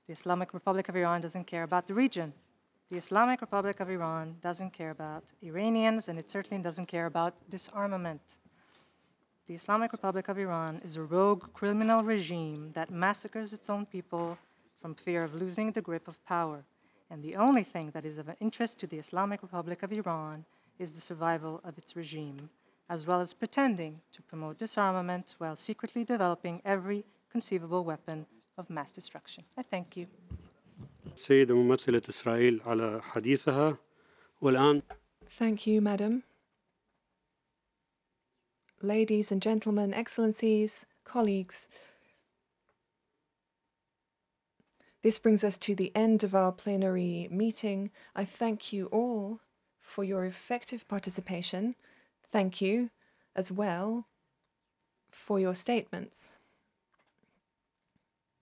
The Islamic Republic of Iran doesn't care about the region. The Islamic Republic of Iran doesn't care about Iranians, and it certainly doesn't care about disarmament. The Islamic Republic of Iran is a rogue criminal regime that massacres its own people from fear of losing the grip of power. And the only thing that is of interest to the Islamic Republic of Iran is the survival of its regime, as well as pretending to promote disarmament while secretly developing every conceivable weapon of mass destruction. I thank you. السيدة ممثلة إسرائيل على حديثها. والآن Thank you, Madam. Ladies and gentlemen, excellencies, colleagues, this brings us to the end of our plenary meeting. I thank you all for your effective participation. Thank you as well for your statements.